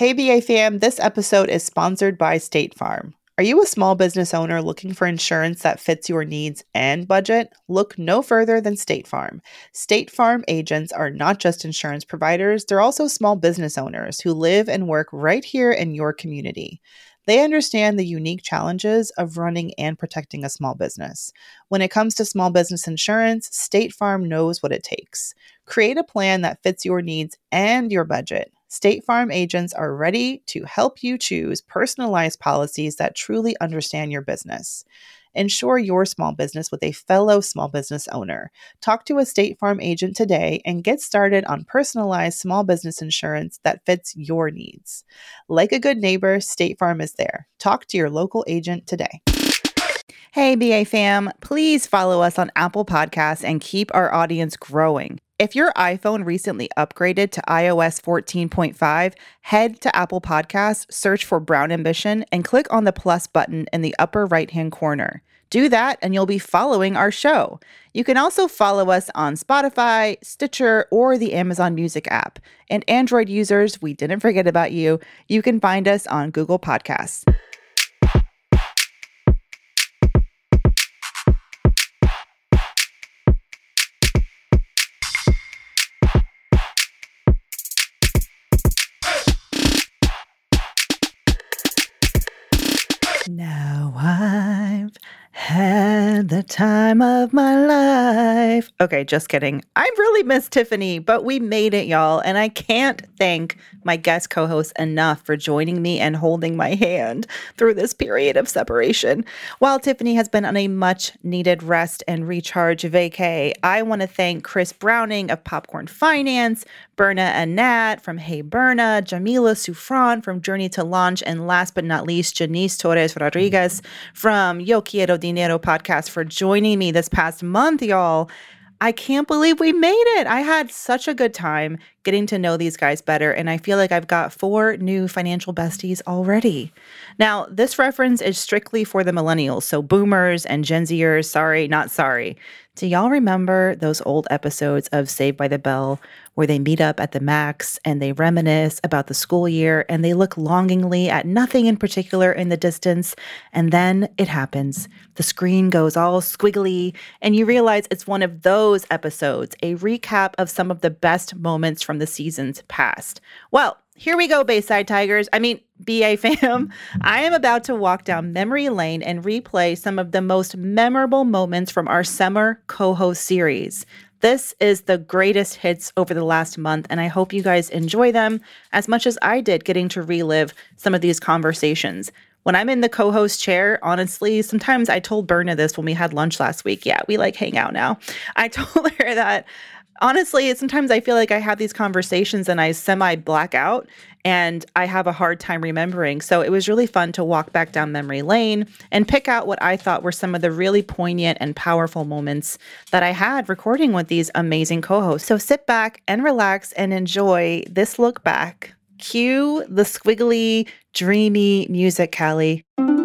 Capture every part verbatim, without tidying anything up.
Hey B A fam, this episode is sponsored by State Farm. Are you a small business owner looking for insurance that fits your needs and budget? Look no further than State Farm. State Farm agents are not just insurance providers, they're also small business owners who live and work right here in your community. They understand the unique challenges of running and protecting a small business. When it comes to small business insurance, State Farm knows what it takes. Create a plan that fits your needs and your budget. State Farm agents are ready to help you choose personalized policies that truly understand your business. Insure your small business with a fellow small business owner. Talk to a State Farm agent today and get started on personalized small business insurance that fits your needs. Like a good neighbor, State Farm is there. Talk to your local agent today. Hey B A fam, please follow us on Apple Podcasts and keep our audience growing. If your iPhone recently upgraded to i O S fourteen point five, head to Apple Podcasts, search for Brown Ambition, and click on the plus button in the upper right-hand corner. Do that, and you'll be following our show. You can also follow us on Spotify, Stitcher, or the Amazon Music app. And Android users, we didn't forget about you. You can find us on Google Podcasts. Now I've had the time of my life. Okay, just kidding. I really miss Tiffany, but we made it, y'all. And I can't thank my guest co-host enough for joining me and holding my hand through this period of separation. While Tiffany has been on a much needed rest and recharge vacay, I want to thank Chris Browning of Popcorn Finance, Berna Anat from Hey Berna, Jamila Sufran from Journey to Launch, and last but not least, Janice Torres Rodriguez from Yo Quiero Dinero podcast for joining me this past month, y'all. I can't believe we made it. I had such a good time getting to know these guys better, and I feel like I've got four new financial besties already. Now, this reference is strictly for the millennials, so boomers and Gen Zers, sorry, not sorry. Do y'all remember those old episodes of Saved by the Bell where they meet up at the Max and they reminisce about the school year and they look longingly at nothing in particular in the distance, and then it happens. The screen goes all squiggly and you realize it's one of those episodes, a recap of some of the best moments from the seasons past. Well, here we go, Bayside Tigers. I mean, B A fam. I am about to walk down memory lane and replay some of the most memorable moments from our summer co-host series. This is the greatest hits over the last month, and I hope you guys enjoy them as much as I did getting to relive some of these conversations. When I'm in the co-host chair, honestly, sometimes I told Berna this when we had lunch last week. Yeah, we like hang out now. I told her that honestly, sometimes I feel like I have these conversations and I semi-black out and I have a hard time remembering. So it was really fun to walk back down memory lane and pick out what I thought were some of the really poignant and powerful moments that I had recording with these amazing co-hosts. So sit back and relax and enjoy this look back. Cue the squiggly, dreamy music, Callie.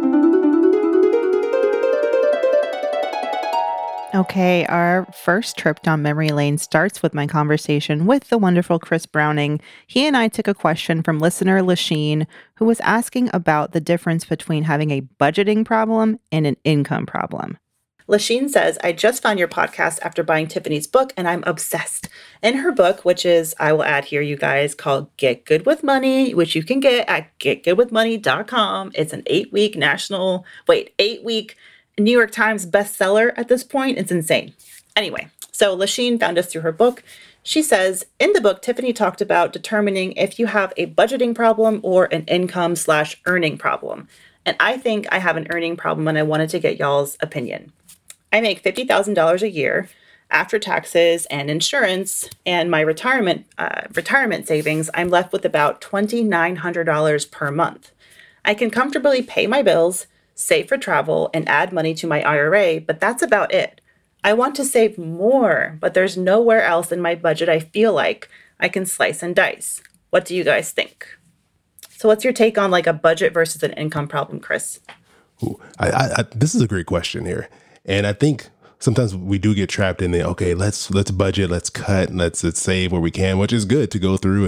Okay, our first trip down memory lane starts with my conversation with the wonderful Chris Browning. He and I took a question from listener Lasheen, who was asking about the difference between having a budgeting problem and an income problem. Lasheen says, I just found your podcast after buying Tiffany's book, and I'm obsessed. In her book, which is, I will add here, you guys, called Get Good With Money, which you can get at get good with money dot com. It's an eight-week national, wait, eight-week New York Times bestseller at this point. It's insane. Anyway, so Lasheen found us through her book. She says, in the book, Tiffany talked about determining if you have a budgeting problem or an income slash earning problem. And I think I have an earning problem, and I wanted to get y'all's opinion. I make fifty thousand dollars a year after taxes and insurance and my retirement uh, retirement savings. I'm left with about two thousand nine hundred dollars per month. I can comfortably pay my bills, save for travel, and add money to my I R A, but that's about it. I want to save more, but there's nowhere else in my budget I feel like I can slice and dice. What do you guys think? So what's your take on like a budget versus an income problem, Chris? Ooh, I, I, this is a great question here. And I think sometimes we do get trapped in the, okay, let's let's budget, let's cut, let's, let's save where we can, which is good to go through and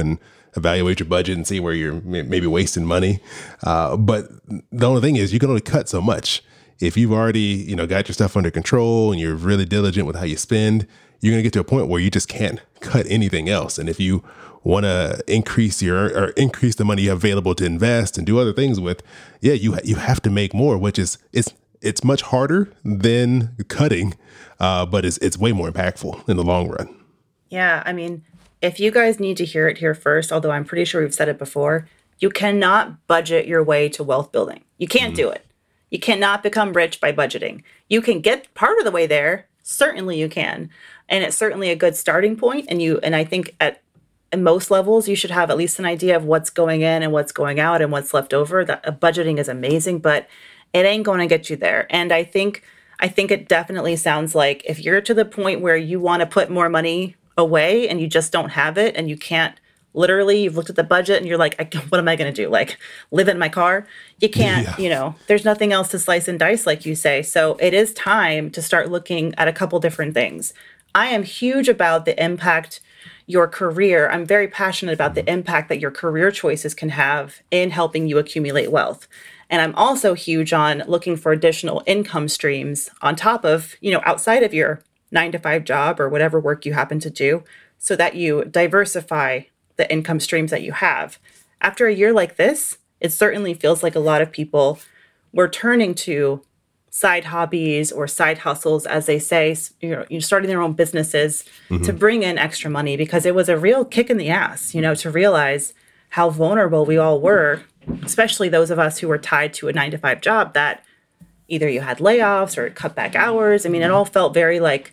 evaluate your budget and see where you're maybe wasting money. Uh, but the only thing is you can only cut so much. If you've already, you know, got your stuff under control and you're really diligent with how you spend, you're going to get to a point where you just can't cut anything else. And if you want to increase your or increase the money you have available to invest and do other things with, yeah, you you have to make more, which is it's it's much harder than cutting, uh, but it's it's way more impactful in the long run. Yeah, I mean, if you guys need to hear it here first, although I'm pretty sure we've said it before, you cannot budget your way to wealth building. You can't mm-hmm. do it. You cannot become rich by budgeting. You can get part of the way there. Certainly you can. And it's certainly a good starting point. And you, and I think at, at most levels, you should have at least an idea of what's going in and what's going out and what's left over. That uh, budgeting is amazing, but it ain't going to get you there. And I think, I think it definitely sounds like if you're to the point where you want to put more money away and you just don't have it and you can't, literally, you've looked at the budget and you're like, I, what am I going to do? Like live in my car? You can't, yeah. you know, there's nothing else to slice and dice, like you say. So it is time to start looking at a couple different things. I am huge about the impact your career. I'm very passionate about the impact that your career choices can have in helping you accumulate wealth. And I'm also huge on looking for additional income streams on top of, you know, outside of your nine to five job or whatever work you happen to do, so that you diversify the income streams that you have. After a year like this, it certainly feels like a lot of people were turning to side hobbies or side hustles, as they say, you know, you're starting their own businesses mm-hmm. to bring in extra money, because it was a real kick in the ass, you know, to realize how vulnerable we all were, especially those of us who were tied to a nine to five job that either you had layoffs or cut back hours. I mean, it all felt very like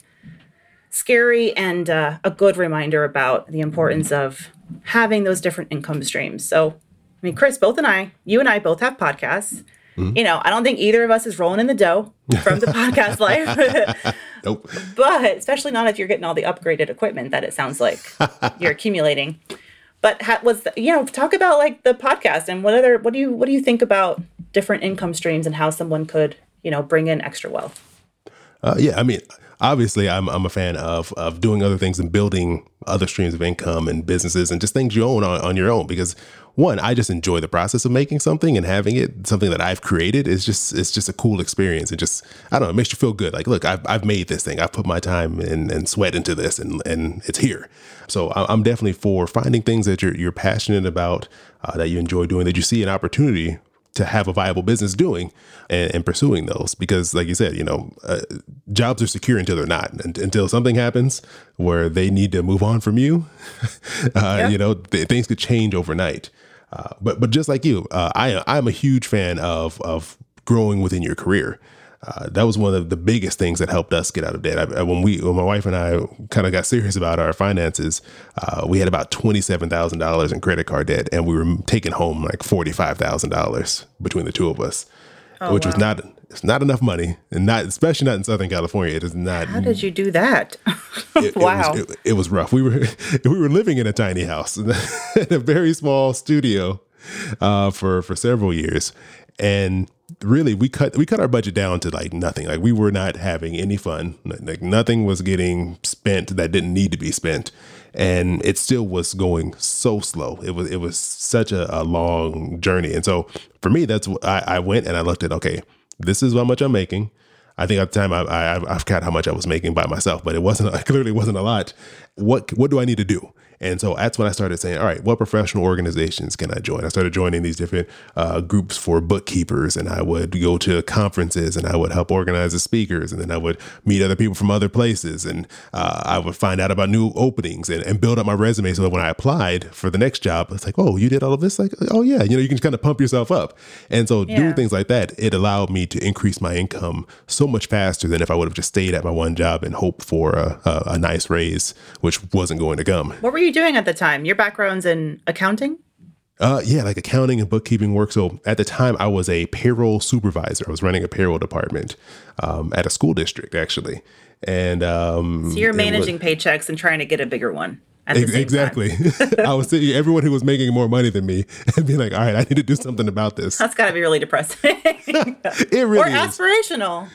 scary, and uh, a good reminder about the importance of having those different income streams. So, I mean, Chris, both and I, you and I both have podcasts. Mm-hmm. You know, I don't think either of us is rolling in the dough from the podcast life. Nope. But especially not if you're getting all the upgraded equipment that it sounds like you're accumulating. But ha- was the, you know, talk about like the podcast and what other what do you what do you think about different income streams and how someone could, you know, bring in extra wealth? Uh, yeah, I mean, obviously, I'm I'm a fan of of doing other things and building other streams of income and businesses and just things you own on, on your own. Because one, I just enjoy the process of making something and having it, something that I've created. It's just it's just a cool experience. It just, I don't know, it makes you feel good. Like, look, I've I've made this thing. I've put my time and, and sweat into this, and and it's here. So I'm definitely for finding things that you're you're passionate about, uh, that you enjoy doing, that you see an opportunity to have a viable business doing, and, and pursuing those. Because like you said, you know, uh, jobs are secure until they're not, and, until something happens where they need to move on from you, uh, yeah. you know, th- things could change overnight. Uh, but, but just like you, uh, I, I'm a huge fan of, of growing within your career. Uh, that was one of the biggest things that helped us get out of debt. I, when we, when my wife and I kind of got serious about our finances, uh, we had about twenty-seven thousand dollars in credit card debt, and we were taking home like forty-five thousand dollars between the two of us, oh, which wow. was not, it's not enough money, and not, especially not in Southern California. It is not. How did you do that? it, wow. It was, it, it was rough. We were, we were living in a tiny house in a very small studio, uh, for, for several years. And really, we cut we cut our budget down to like nothing. Like, we were not having any fun. Like, nothing was getting spent that didn't need to be spent, and it still was going so slow. It was it was such a, a long journey. And so for me, that's what I, I went and I looked at. Okay, this is how much I'm making. I think at the time I, I I forgot how much I was making by myself, but it wasn't clearly wasn't a lot. What what do I need to do? And so that's when I started saying, all right, what professional organizations can I join? I started joining these different uh, groups for bookkeepers, and I would go to conferences and I would help organize the speakers, and then I would meet other people from other places, and uh, I would find out about new openings and, and build up my resume so that when I applied for the next job, it's like, oh, you did all of this? Like, oh yeah, you know, you can kind of pump yourself up. And so yeah. doing things like that, it allowed me to increase my income so much faster than if I would have just stayed at my one job and hoped for a, a, a nice raise, which wasn't going to come. What were you doing at the time? Your background's in accounting? Uh, yeah, like accounting and bookkeeping work. So at the time, I was a payroll supervisor. I was running a payroll department um, at a school district, actually. And um, so you're managing was, paychecks and trying to get a bigger one. At the same exactly. I was seeing everyone who was making more money than me and being like, all right, I need to do something about this. That's got to be really depressing. It really or is. Aspirational.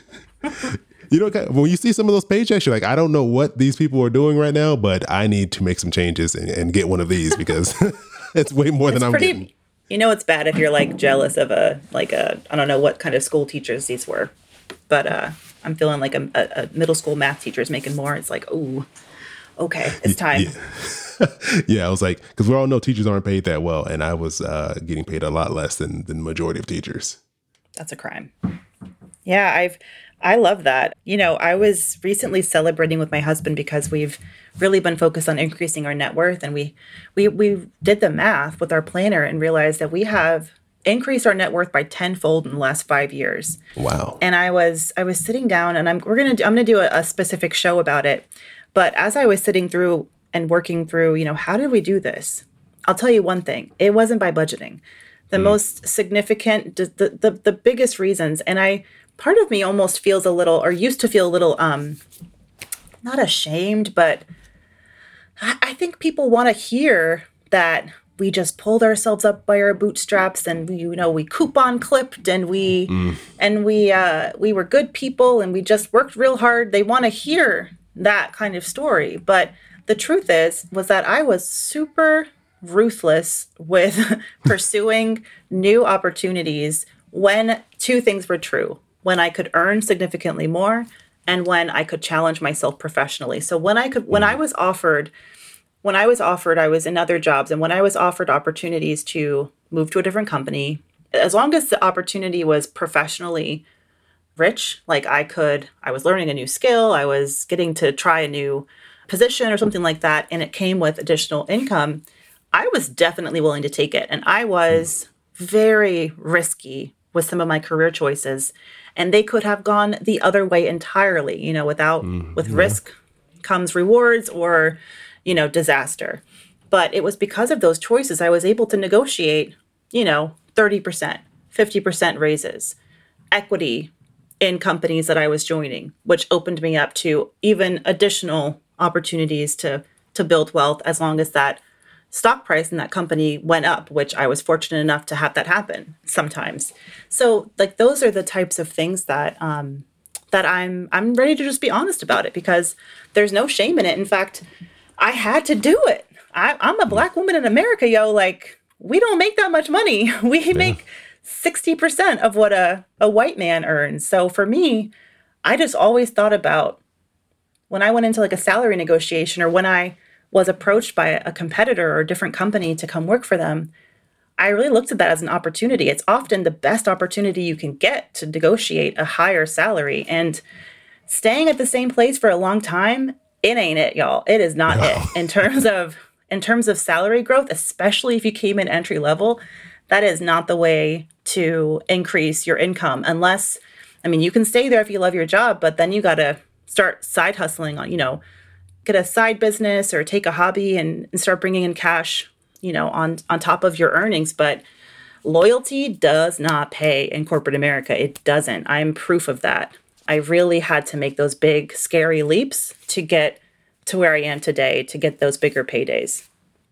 You know, when you see some of those paychecks, you're like, I don't know what these people are doing right now, but I need to make some changes and, and get one of these because It's way more It's than I'm pretty, getting. you know, it's bad if you're like jealous of a, like a, I don't know what kind of school teachers these were, but uh, I'm feeling like a, a, a middle school math teacher is making more. It's like, oh, okay, it's time. Yeah. Yeah, I was like, because we all know teachers aren't paid that well, and I was uh, getting paid a lot less than, than the majority of teachers. That's a crime. Yeah, I've I love that. You know, I was recently celebrating with my husband because we've really been focused on increasing our net worth, and we we we did the math with our planner and realized that we have increased our net worth by tenfold in the last five years. Wow. And I was I was sitting down, and I'm we're gonna do, I'm gonna do a, a specific show about it. But as I was sitting through and working through, you know, how did we do this? I'll tell you one thing: it wasn't by budgeting. The mm. most significant, the, the the biggest reasons, and I. Part of me almost feels a little, or used to feel a little, um, not ashamed, but I, I think people want to hear that we just pulled ourselves up by our bootstraps, and we, you know, we coupon clipped, and we, mm. and we, uh, we were good people, and we just worked real hard. They want to hear that kind of story, but the truth is, was that I was super ruthless with pursuing new opportunities when two things were true. When I could earn significantly more and when I could challenge myself professionally. So when I could, when I was offered, when I was offered, I was in other jobs, and when I was offered opportunities to move to a different company, as long as the opportunity was professionally rich, like I could, I was learning a new skill, I was getting to try a new position or something like that, and it came with additional income, I was definitely willing to take it. And I was very risky with some of my career choices. And they could have gone the other way entirely, you know, without, mm, with yeah. risk comes rewards or, you know, disaster. But it was because of those choices I was able to negotiate, you know, thirty percent, fifty percent raises, equity in companies that I was joining, which opened me up to even additional opportunities to to build wealth as long as that stock price in that company went up, which I was fortunate enough to have that happen sometimes. So like those are the types of things that um, that I'm I'm ready to just be honest about it, because there's no shame in it. In fact, I had to do it. I, I'm a Black woman in America, yo. Like, we don't make that much money. We yeah. make sixty percent of what a, a white man earns. So for me, I just always thought about when I went into like a salary negotiation, or when I was approached by a competitor or a different company to come work for them, I really looked at that as an opportunity. It's often the best opportunity you can get to negotiate a higher salary. And staying at the same place for a long time, it ain't it, y'all. It is not no. it. In terms of in terms of salary growth, especially if you came in entry level, that is not the way to increase your income. Unless, I mean, you can stay there if you love your job, but then you got to start side hustling on, you know, get a side business or take a hobby and, and start bringing in cash, you know, on, on top of your earnings. But loyalty does not pay in corporate America. It doesn't. I'm proof of that. I really had to make those big, scary leaps to get to where I am today, to get those bigger paydays.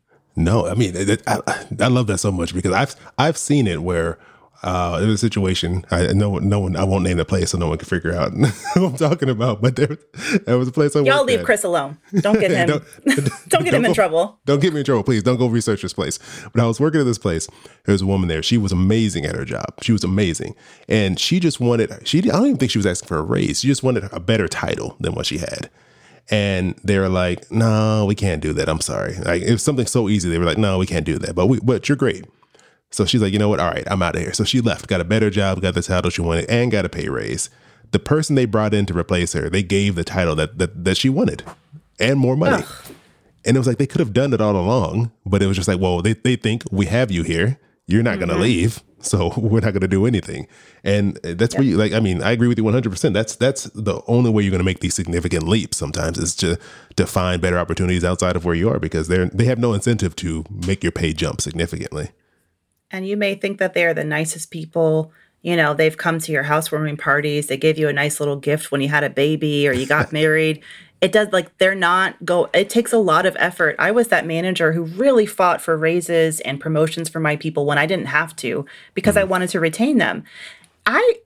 No, I mean, it, I, I love that so much, because I've I've seen it where uh, there was a situation. I no no one I won't name the place so no one can figure out who I'm talking about. But there, there was a place I Y'all worked leave at. Chris alone. Don't get him. don't, don't, don't get him go, in trouble. Don't get me in trouble, please. Don't go research this place. But I was working at this place. There was a woman there. She was amazing at her job. She was amazing, and she just wanted. She I don't even think she was asking for a raise. She just wanted a better title than what she had. And they were like, "No, we can't do that. I'm sorry." Like, it was something so easy. They were like, "No, we can't do that." But we, but you're great. So she's like, "You know what? All right, I'm out of here." So she left, got a better job, got the title she wanted, and got a pay raise. The person they brought in to replace her, they gave the title that that, that she wanted and more money. Ugh. And it was like they could have done it all along, but it was just like, well, they they think we have you here. You're not mm-hmm. going to leave, so we're not going to do anything. And that's yep. where you, like, I mean, I agree with you one hundred percent. That's that's the only way you're going to make these significant leaps sometimes, is to to find better opportunities outside of where you are, because they're they have no incentive to make your pay jump significantly. And you may think that they're the nicest people. You know, they've come to your housewarming parties. They gave you a nice little gift when you had a baby or you got married. It does, like, they're not go. It takes a lot of effort. I was that manager who really fought for raises and promotions for my people when I didn't have to, because mm. I wanted to retain them. I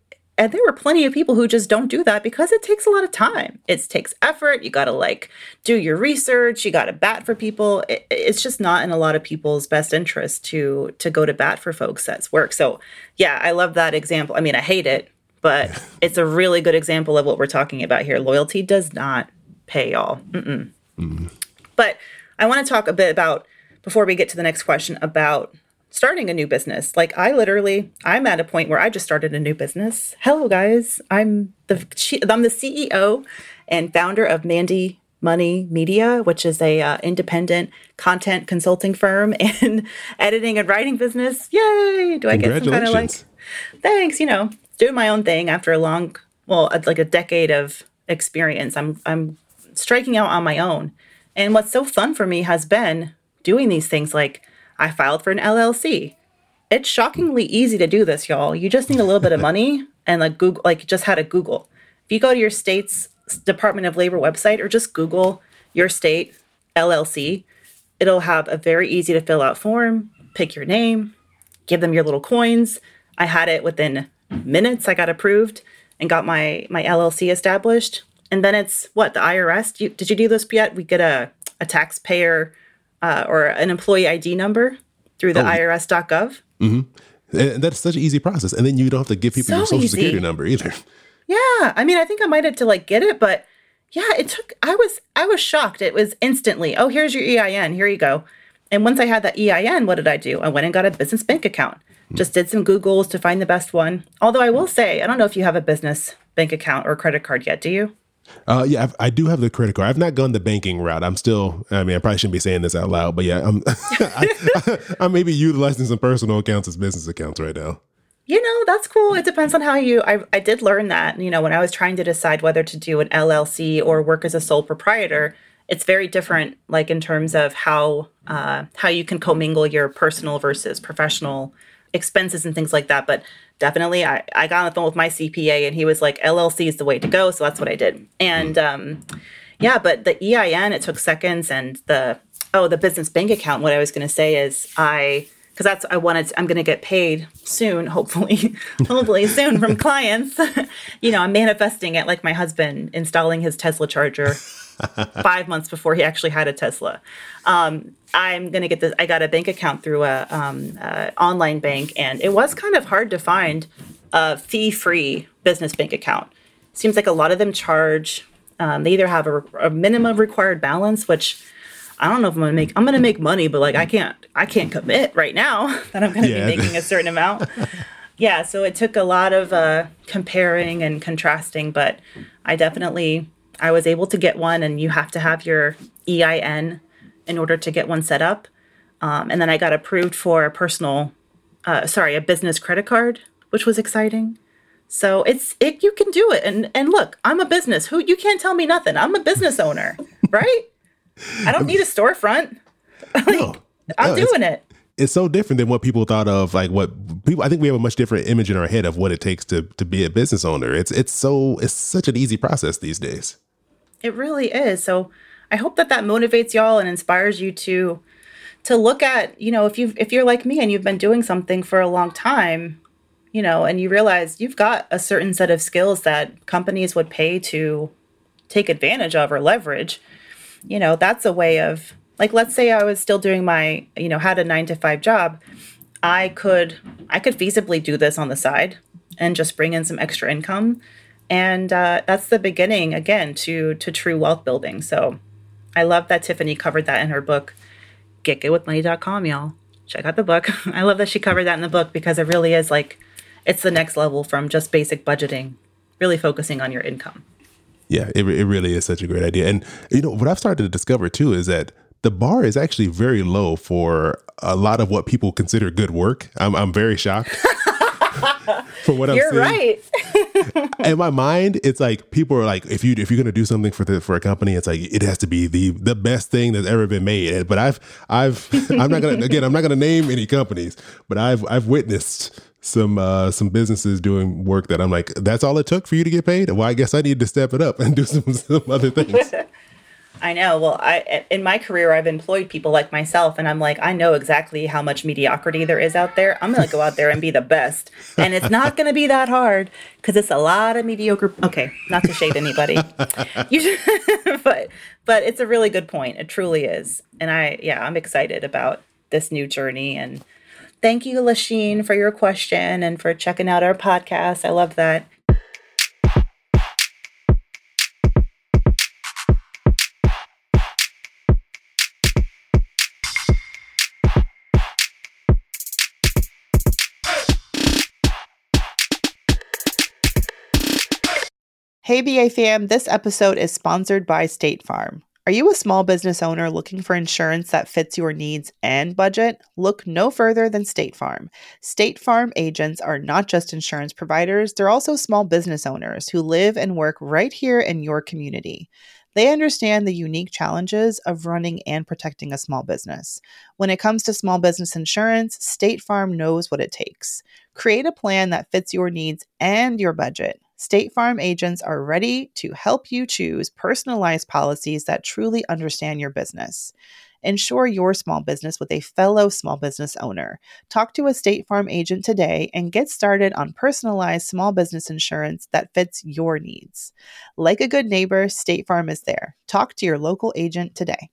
And there were plenty of people who just don't do that because it takes a lot of time. It takes effort. You got to like do your research. You got to bat for people. It, it's just not in a lot of people's best interest to to go to bat for folks that's work. So yeah, I love that example. I mean, I hate it, but it's a really good example of what we're talking about here. Loyalty does not pay, y'all. Mm-mm. Mm. But I want to talk a bit about, before we get to the next question, about starting a new business. Like I literally, I'm at a point where I just started a new business. Hello, guys. I'm the I'm the C E O and founder of Mandy Money Media, which is a uh, independent content consulting firm and editing and writing business. Yay! Do I get some kind of like, thanks, you know, doing my own thing after a long, well, like a decade of experience. I'm I'm striking out on my own. And what's so fun for me has been doing these things. Like I filed for an L L C. It's shockingly easy to do this, y'all. You just need a little bit of money and like Google, like just how to Google. If you go to your state's Department of Labor website or just Google your state L L C, it'll have a very easy to fill out form, pick your name, give them your little coins. I had it within minutes. I got approved and got my, my L L C established. And then it's what, the I R S? You, did you do this yet? We get a, a taxpayer uh, or an employee I D number through the oh, I R S dot gov. Mm-hmm. And that's such an easy process. And then you don't have to give people so your social easy. security number either. Yeah. I mean, I think I might have to like get it, but yeah, it took, I was, I was shocked. It was instantly, oh, here's your E I N. Here you go. And once I had that E I N, what did I do? I went and got a business bank account. Mm-hmm. Just did some Googles to find the best one. Although I will say, I don't know if you have a business bank account or credit card yet. Do you? Uh, yeah, I've, I do have the credit card. I've not gone the banking route. I'm still, I mean, I probably shouldn't be saying this out loud, but yeah, I'm, I, I, I'm maybe utilizing some personal accounts as business accounts right now. You know, that's cool. It depends on how you, I, I did learn that, you know, when I was trying to decide whether to do an L L C or work as a sole proprietor, it's very different, like in terms of how, uh, how you can commingle your personal versus professional expenses and things like that. But definitely, I, I got on the phone with my C P A and he was like, L L C is the way to go. So that's what I did. And um, yeah, but the E I N, it took seconds. And the, oh, the business bank account, what I was going to say is I, because that's, I wanted, to, I'm going to get paid soon, hopefully, hopefully soon from clients. You know, I'm manifesting it like my husband installing his Tesla charger five months before he actually had a Tesla. Um, I'm going to get this. I got a bank account through a, um, a online bank, and it was kind of hard to find a fee-free business bank account. Seems like a lot of them charge. Um, they either have a, a minimum required balance, which I don't know if I'm going to make. I'm going to make money, but like I can't. I can't commit right now that I'm going to yeah. be making a certain amount. Yeah, so it took a lot of uh, comparing and contrasting, but I definitely I was able to get one, and you have to have your E I N in order to get one set up. Um, and then I got approved for a personal, uh, sorry, a business credit card, which was exciting. So it's, it, you can do it. And, and look, I'm a business who, you can't tell me nothing. I'm a business owner, right? I don't need a storefront. like, no, I'm no, doing it. It's so different than what people thought of, like what people, I think we have a much different image in our head of what it takes to, to be a business owner. It's, it's so, it's such an easy process these days. It really is. So I hope that that motivates y'all and inspires you to to look at, you know, if you if you're like me and you've been doing something for a long time, you know, and you realize you've got a certain set of skills that companies would pay to take advantage of or leverage, you know, that's a way of, like, let's say I was still doing my, you know, had a nine to five job. I could I could feasibly do this on the side and just bring in some extra income. And uh, that's the beginning, again, to to true wealth building. So I love that Tiffany covered that in her book, get good with money dot com, y'all. Check out the book. I love that she covered that in the book because it really is like, it's the next level from just basic budgeting, really focusing on your income. Yeah, it, it really is such a great idea. And, you know, what I've started to discover, too, is that the bar is actually very low for a lot of what people consider good work. I'm, I'm very shocked. For what I'm You're saying. You're right. In my mind, it's like people are like, if you if you're gonna do something for the for a company, it's like it has to be the the best thing that's ever been made. But I've I've I'm not gonna again I'm not gonna name any companies, but I've I've witnessed some uh, some businesses doing work that I'm like, that's all it took for you to get paid. Well, I guess I need to step it up and do some some other things. I know. Well, I in my career, I've employed people like myself, and I'm like, I know exactly how much mediocrity there is out there. I'm going to go out there and be the best, and it's not going to be that hard because it's a lot of mediocre. Okay, not to shade anybody, you should, but but it's a really good point. It truly is, and I yeah, I'm excited about this new journey. And thank you, Lasheen, for your question and for checking out our podcast. I love that. Hey B A fam, this episode is sponsored by State Farm. Are you a small business owner looking for insurance that fits your needs and budget? Look no further than State Farm. State Farm agents are not just insurance providers, they're also small business owners who live and work right here in your community. They understand the unique challenges of running and protecting a small business. When it comes to small business insurance, State Farm knows what it takes. Create a plan that fits your needs and your budget. State Farm agents are ready to help you choose personalized policies that truly understand your business. Insure your small business with a fellow small business owner. Talk to a State Farm agent today and get started on personalized small business insurance that fits your needs. Like a good neighbor, State Farm is there. Talk to your local agent today.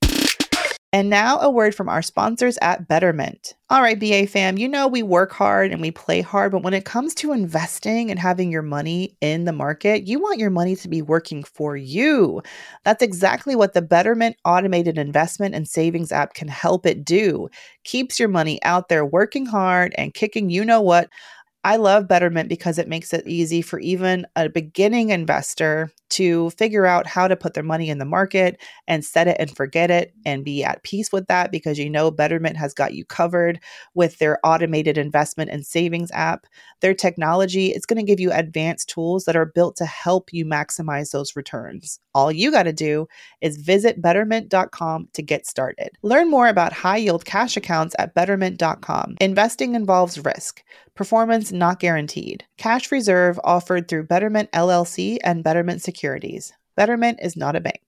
And now a word from our sponsors at Betterment. All right, B A fam, you know we work hard and we play hard, but when it comes to investing and having your money in the market, you want your money to be working for you. That's exactly what the Betterment automated investment and savings app can help it do. Keeps your money out there working hard and kicking you know what. I love Betterment because it makes it easy for even a beginning investor to figure out how to put their money in the market and set it and forget it and be at peace with that, because you know Betterment has got you covered with their automated investment and savings app. Their technology is going to give you advanced tools that are built to help you maximize those returns. All you got to do is visit betterment dot com to get started. Learn more about high yield cash accounts at betterment dot com. Investing involves risk. Performance not guaranteed. Cash reserve offered through Betterment L L C and Betterment Securities. Betterment is not a bank.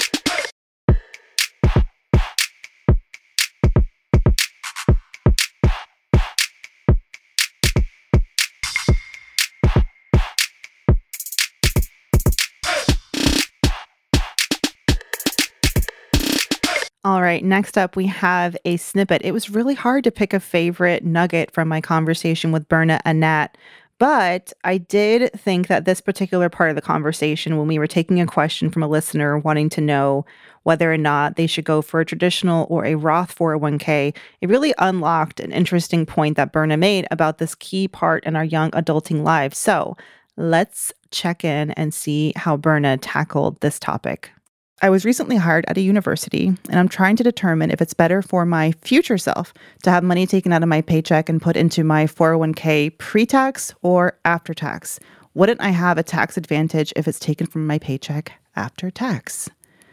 All right, next up we have a snippet. It was really hard to pick a favorite nugget from my conversation with Berna and Nat, but I did think that this particular part of the conversation, when we were taking a question from a listener wanting to know whether or not they should go for a traditional or a Roth four oh one k, it really unlocked an interesting point that Berna made about this key part in our young adulting lives. So let's check in and see how Berna tackled this topic. I was recently hired at a university, and I'm trying to determine if it's better for my future self to have money taken out of my paycheck and put into my four oh one k pre-tax or after tax. Wouldn't I have a tax advantage if it's taken from my paycheck after tax?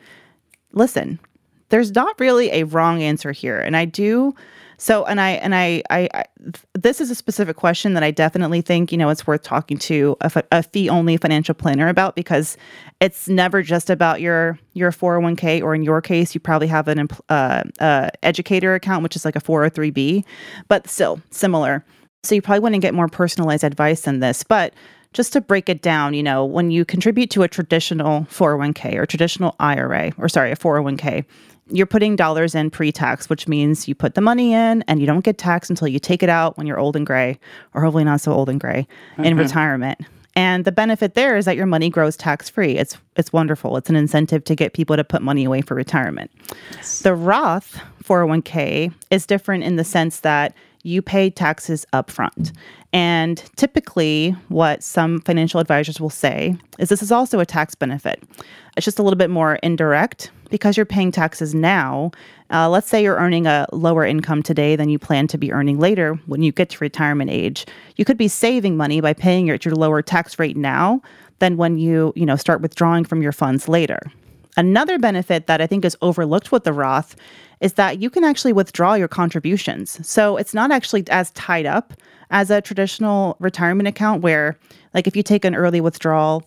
Listen, there's not really a wrong answer here, and I do So, and I, and I, I, I, this is a specific question that I definitely think, you know, it's worth talking to a, a fee-only financial planner about, because it's never just about your, your four oh one k, or in your case, you probably have an uh, uh, educator account, which is like a four oh three b, but still similar. So you probably want to get more personalized advice than this, but just to break it down, you know, when you contribute to a traditional four oh one k or traditional I R A, or sorry, a four oh one k, you're putting dollars in pre-tax, which means you put the money in and you don't get taxed until you take it out when you're old and gray, or hopefully not so old and gray, mm-hmm. in retirement. And the benefit there is that your money grows tax-free. It's it's wonderful. It's an incentive to get people to put money away for retirement. Yes. The Roth four oh one k is different in the sense that you pay taxes upfront. And typically what some financial advisors will say is this is also a tax benefit. It's just a little bit more indirect because you're paying taxes now. Uh, let's say you're earning a lower income today than you plan to be earning later when you get to retirement age. You could be saving money by paying at your lower tax rate now than when you, you know, start withdrawing from your funds later. Another benefit that I think is overlooked with the Roth is that you can actually withdraw your contributions. So it's not actually as tied up as a traditional retirement account where, like, if you take an early withdrawal,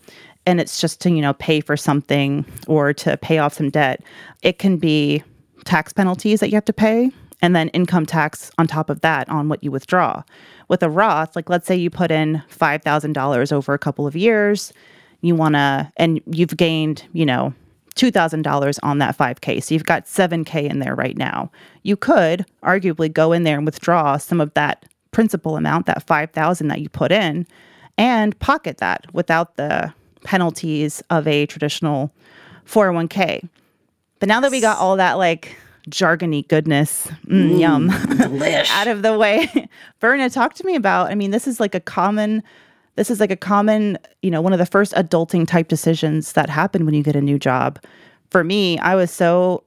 and it's just to, you know, pay for something or to pay off some debt, it can be tax penalties that you have to pay and then income tax on top of that on what you withdraw. With a Roth, like let's say you put in five thousand dollars over a couple of years, you want to, and you've gained, you know, two thousand dollars on that five K. So you've got seven K in there right now. You could arguably go in there and withdraw some of that principal amount, that five thousand that you put in, and pocket that without the penalties of a traditional four oh one K. But now that we got all that like jargony goodness, mm, mm, yum, out of the way, Verna, talk to me about, I mean, this is like a common, this is like a common, you know, one of the first adulting type decisions that happen when you get a new job. For me, I was so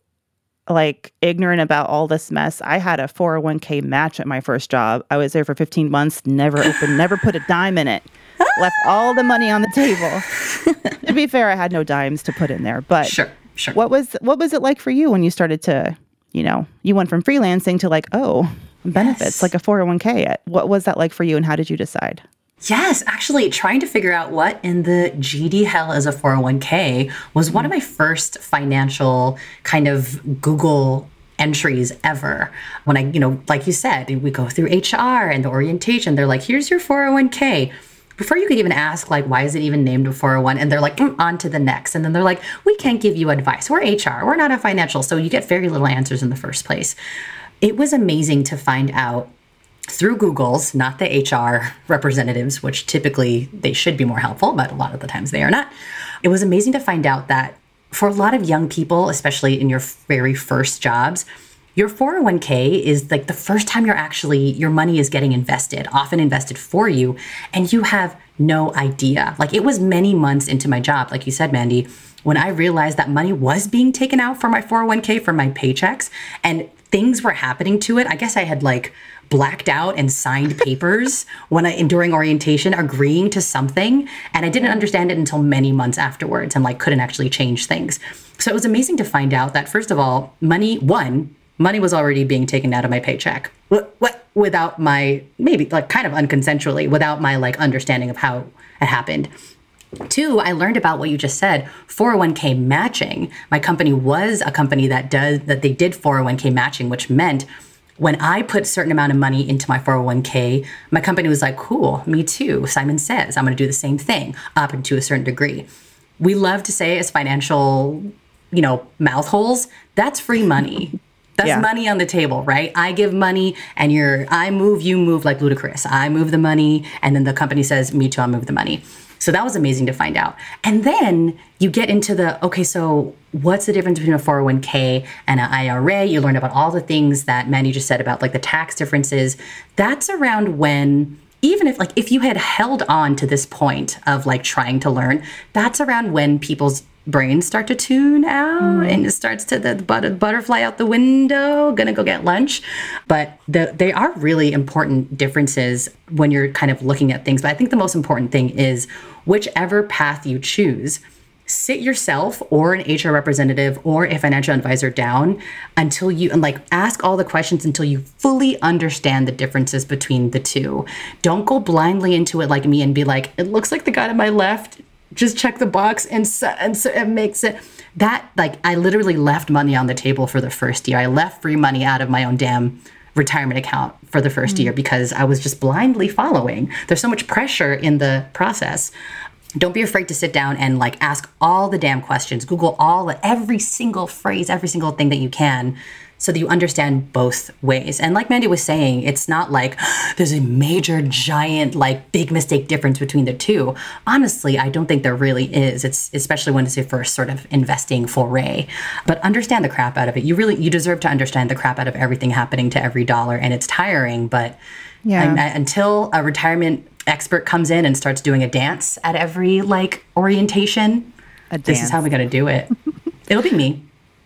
like ignorant about all this mess. I had a four oh one K match at my first job. I was there for fifteen months, never opened, never put a dime in it. Left all the money on the table. To be fair, I had no dimes to put in there. But sure, sure. What was what was it like for you when you started to, you know, you went from freelancing to like, oh, benefits, yes. like a four oh one K. What was that like for you and how did you decide? Yes, actually trying to figure out what in the G D hell is a four oh one K was one of my first financial kind of Google entries ever. When I, you know, like you said, we go through H R and the orientation, they're like, here's your four oh one K. Before you could even ask, like, why is it even named a four oh one? And they're like, mm, on to the next. And then they're like, we can't give you advice. We're H R. We're not a financial. So you get very little answers in the first place. It was amazing to find out through Google's, not the H R representatives, which typically they should be more helpful, but a lot of the times they are not. It was amazing to find out that for a lot of young people, especially in your very first jobs, your four oh one K is like the first time you're actually, your money is getting invested, often invested for you, and you have no idea. Like it was many months into my job, like you said, Mandy, when I realized that money was being taken out for my four oh one K for my paychecks and things were happening to it. I guess I had like blacked out and signed papers when I, during orientation, agreeing to something. And I didn't understand it until many months afterwards and like couldn't actually change things. So it was amazing to find out that, first of all, money, one, money was already being taken out of my paycheck. What, what, without my, maybe like kind of unconsensually, without my like understanding of how it happened. Two, I learned about what you just said, four oh one K matching. My company was a company that does, that they did four oh one K matching, which meant when I put a certain amount of money into my four oh one K, my company was like, cool, me too. Simon Says, I'm going to do the same thing up to a certain degree. We love to say as financial, you know, mouth holes, that's free money. That's yeah. money on the table, right? I give money and you're, I move, you move like Ludacris. I move the money and then the company says, me too, I'll move the money. So that was amazing to find out. And then you get into the, okay, so what's the difference between a four oh one K and an I R A? You learn about all the things that Mandy just said about like the tax differences. That's around when, even if like, if you had held on to this point of like trying to learn, that's around when people's brains start to tune out mm. and it starts to the but- butterfly out the window, gonna go get lunch. But the, they are really important differences when you're kind of looking at things. But I think the most important thing is whichever path you choose, sit yourself or an H R representative or a financial advisor down until you, and like ask all the questions until you fully understand the differences between the two. Don't go blindly into it like me and be like, it looks like the guy to my left, just check the box and so, and so it makes it. That, like, I literally left money on the table for the first year. I left free money out of my own damn retirement account for the first mm-hmm. year because I was just blindly following. There's so much pressure in the process. Don't be afraid to sit down and like ask all the damn questions. Google all the, every single phrase, every single thing that you can, so that you understand both ways. And like Mandy was saying, it's not like there's a major, giant, like big mistake difference between the two. Honestly, I don't think there really is. It's especially when it's your first sort of investing foray. But understand the crap out of it. You really, you deserve to understand the crap out of everything happening to every dollar. And it's tiring, but yeah. I, I, until a retirement expert comes in and starts doing a dance at every like orientation, a dance. This is how we got to do it. It'll be me.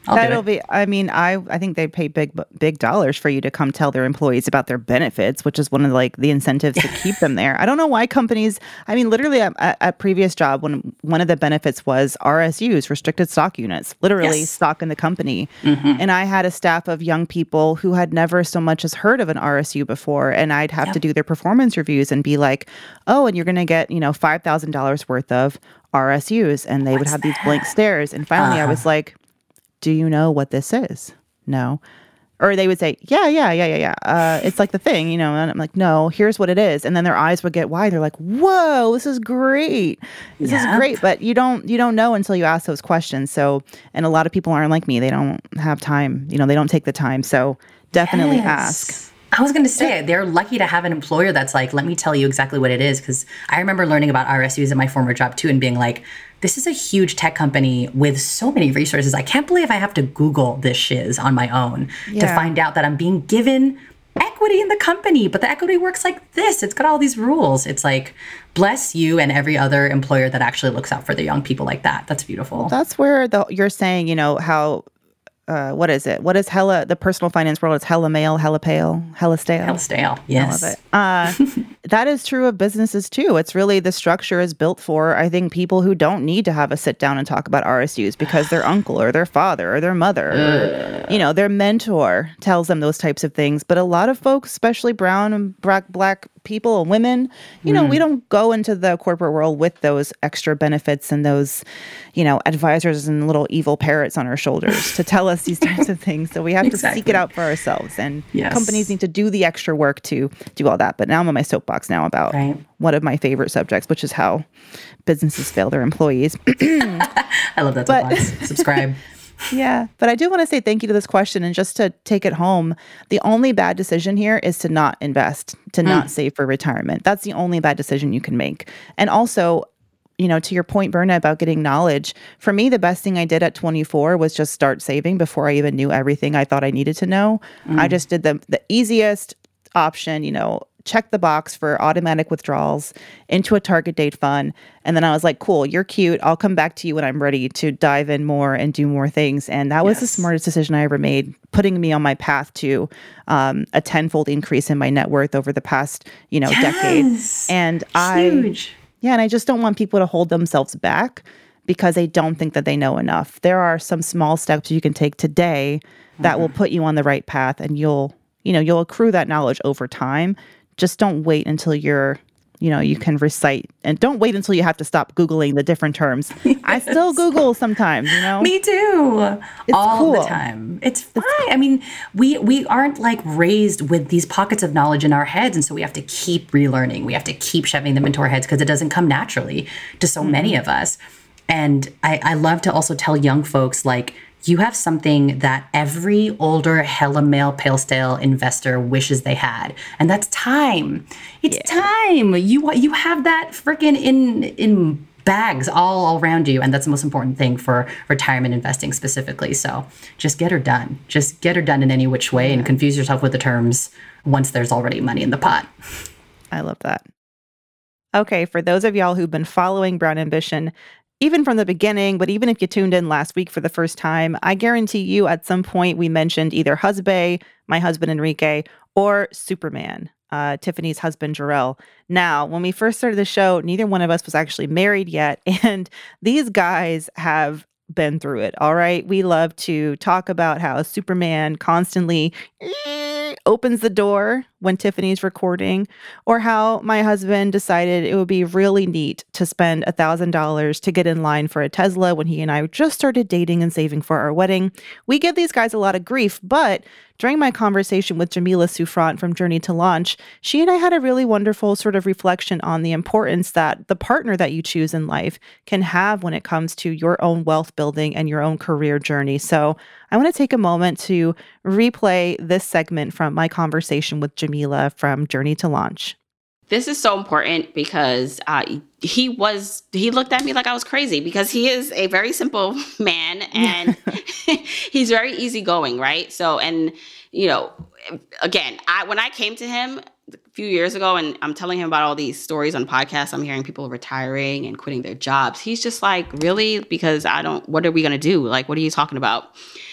I'll That'll do it. be, I mean, I, I think they pay big, big dollars for you to come tell their employees about their benefits, which is one of the, like the incentives to keep them there. I don't know why companies, I mean, literally at, at a previous job, when one of the benefits was R S Us, restricted stock units, literally Yes. stock in the company. Mm-hmm. And I had a staff of young people who had never so much as heard of an R S U before. And I'd have Yep. to do their performance reviews and be like, oh, and you're going to get, you know, five thousand dollars worth of R S Us. And they would What's have these that? blank stares. And finally I was like, do you know what this is? No. Or they would say, yeah, yeah, yeah, yeah, yeah. Uh, it's like the thing, you know, and I'm like, no, here's what it is. And then their eyes would get wide. They're like, whoa, this is great. This Yep. is great. But you don't, you don't know until you ask those questions. So, and a lot of people aren't like me. They don't have time, you know, they don't take the time. So definitely Yes. ask. I was going to say, they're lucky to have an employer that's like, let me tell you exactly what it is. Because I remember learning about R S Us at my former job too and being like, this is a huge tech company with so many resources. I can't believe I have to Google this shiz on my own to Yeah. find out that I'm being given equity in the company. But the equity works like this. It's got all these rules. It's like, bless you and every other employer that actually looks out for the young people like that. That's beautiful. That's where the you're saying, you know, how, uh, what is it? What is hella, the personal finance world? It's hella male, hella pale, hella stale. Hell stale. Yes. I love it. Uh, that is true of businesses too. It's really the structure is built for, I think, people who don't need to have a sit down and talk about R S Us because their uncle or their father or their mother or, you know, their mentor tells them those types of things. But a lot of folks, especially brown and black, black people and women, you know, we don't go into the corporate world with those extra benefits and those, you know, advisors and little evil parrots on our shoulders to tell us these types of things. So we have to seek Exactly. it out for ourselves. And Yes. companies need to do the extra work to do all that. But now I'm on my soapbox now about Right. one of my favorite subjects, which is how businesses fail their employees. I love that. But- soapbox. Subscribe. Yeah. But I do want to say thank you to this question. And just to take it home, the only bad decision here is to not invest, to not save for retirement. That's the only bad decision you can make. And also, you know, to your point, Berna, about getting knowledge, for me, the best thing I did at twenty-four was just start saving before I even knew everything I thought I needed to know. I just did the the easiest option, you know, check the box for automatic withdrawals into a target date fund. And then I was like, cool, you're cute. I'll come back to you when I'm ready to dive in more and do more things. And that was the Yes. smartest decision I ever made, putting me on my path to um, a tenfold increase in my net worth over the past, you know, decade. Yes. And I, Huge. yeah, and I just don't want people to hold themselves back because they don't think that they know enough. There are some small steps you can take today that will put you on the right path, and you'll, you know, you'll accrue that knowledge over time. Just don't wait until you're, you know, you can recite, and don't wait until you have to stop Googling the different terms. I still Google sometimes, you know. Me too. All the cool. time. It's fine. I mean, we we aren't like raised with these pockets of knowledge in our heads, and so we have to keep relearning. We have to keep shoving them into our heads because it doesn't come naturally to so many of us. And I, I love to also tell young folks, like, you have something that every older, hella male, pale stale investor wishes they had, and that's time. It's time. You you have that freaking in in bags all around you, and that's the most important thing for retirement investing specifically. So just get her done. Just get her done in any which way, and confuse yourself with the terms once there's already money in the pot. I love that. Okay, for those of y'all who've been following Brown Ambition, even from the beginning, but even if you tuned in last week for the first time, I guarantee you at some point we mentioned either Husbay, my husband Enrique, or Superman, uh, Tiffany's husband Jarrell. Now, when we first started the show, neither one of us was actually married yet, and these guys have been through it, all right? We love to talk about how Superman constantly opens the door when Tiffany's recording, or how my husband decided it would be really neat to spend a thousand dollars to get in line for a Tesla when he and I just started dating and saving for our wedding. We give these guys a lot of grief, but during my conversation with Jamila Souffrant from Journey to Launch, she and I had a really wonderful sort of reflection on the importance that the partner that you choose in life can have when it comes to your own wealth building and your own career journey. So I want to take a moment to replay this segment from my conversation with Jamila from Journey to Launch. This is so important because uh, he was, he looked at me like I was crazy because he is a very simple man and he's very easygoing, right? So, and, you know, again, I when I came to him a few years ago and I'm telling him about all these stories on podcasts, I'm hearing people retiring and quitting their jobs. He's just like, really? Because I don't, what are we going to do? Like, what are you talking about?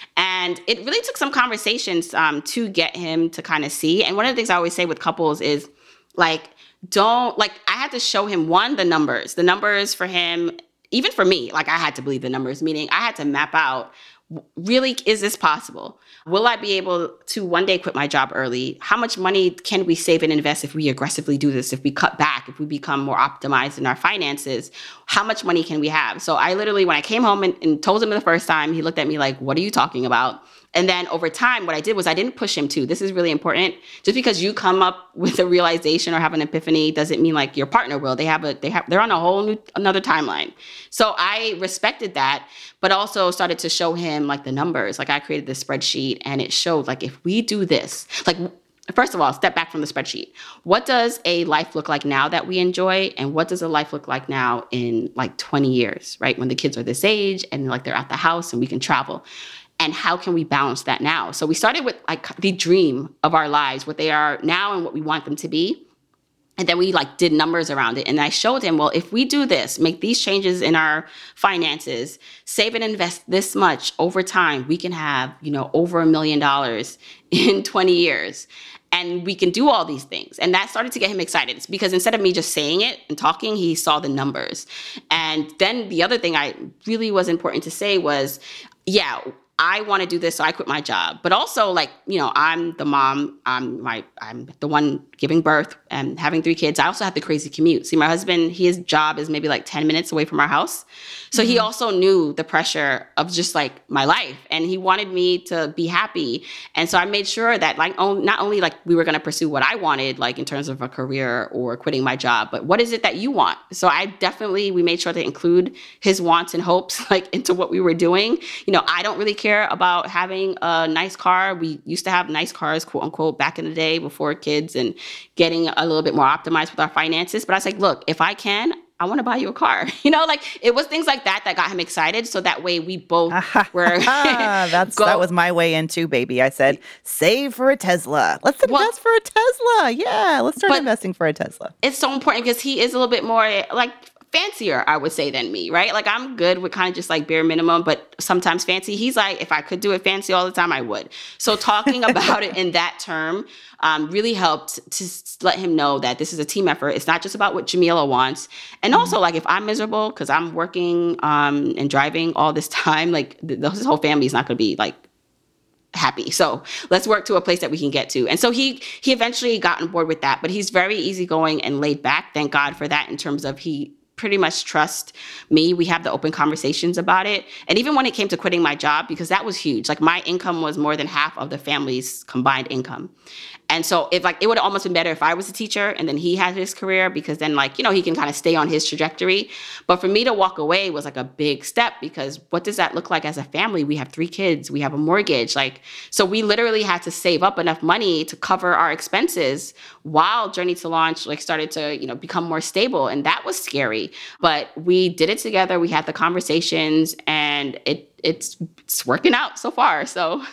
And it really took some conversations um, to get him to kind of see. And one of the things I always say with couples is like, don't like, I had to show him one, the numbers, the numbers for him, even for me, like I had to believe the numbers, meaning I had to map out, really, is this possible? Will I be able to one day quit my job early? How much money can we save and invest if we aggressively do this, if we cut back, if we become more optimized in our finances? How much money can we have? So I literally, when I came home and, and told him the first time, he looked at me like, what are you talking about? And then over time, what I did was I didn't push him too. This is really important. Just because you come up with a realization or have an epiphany doesn't mean like your partner will. They have a, they have, they're on a whole new, another timeline. So I respected that, but also started to show him like the numbers. Like I created this spreadsheet and it showed like, if we do this, like, first of all, step back from the spreadsheet. What does a life look like now that we enjoy? And what does a life look like now in like twenty years, right? When the kids are this age and like they're at the house and we can travel. And how can we balance that now? So we started with like the dream of our lives, what they are now and what we want them to be. And then we like did numbers around it. And I showed him, well, if we do this, make these changes in our finances, save and invest this much over time, we can have, you know, over a million dollars in twenty years. And we can do all these things. And that started to get him excited. It's because instead of me just saying it and talking, he saw the numbers. And then the other thing I really was important to say was, yeah, I want to do this, so I quit my job. But also, like, you know, I'm the mom. I'm my, I'm the one giving birth and having three kids. I also have the crazy commute. See, my husband, his job is maybe like ten minutes away from our house. So mm-hmm. he also knew the pressure of just like my life, and he wanted me to be happy. And so I made sure that like, not only like we were going to pursue what I wanted, like in terms of a career or quitting my job, but what is it that you want? So I definitely, we made sure to include his wants and hopes like into what we were doing. You know, I don't really care about having a nice car. We used to have nice cars, quote unquote, back in the day before kids and getting a little bit more optimized with our finances. But I was like, look, if I can, I want to buy you a car. You know, like it was things like that that got him excited. So that way we both were. That's go. That was my way in too, baby. I said, save for a Tesla. Let's invest well, for a Tesla. Yeah, let's start investing for a Tesla. It's so important because he is a little bit more like fancier, I would say, than me, right? Like I'm good with kind of just like bare minimum, but sometimes fancy. He's like, if I could do it fancy all the time, I would. So talking about it in that term um, really helped to let him know that this is a team effort. It's not just about what Jamila wants. And also like if I'm miserable because I'm working um, and driving all this time, like th- this whole family is not going to be like happy. So let's work to a place that we can get to. And so he he eventually got on board with that, but he's very easygoing and laid back. Thank God for that in terms of he pretty much trust me. We have the open conversations about it. And even when it came to quitting my job, because that was huge, like my income was more than half of the family's combined income. And so if like, it would have almost been better if I was a teacher and then he had his career, because then like, you know, he can kind of stay on his trajectory. But for me to walk away was like a big step, because what does that look like as a family? We have three kids, we have a mortgage. Like, so we literally had to save up enough money to cover our expenses while Journey to Launch like started to, you know, become more stable. And that was scary, but we did it together. We had the conversations and it it's, it's working out so far. So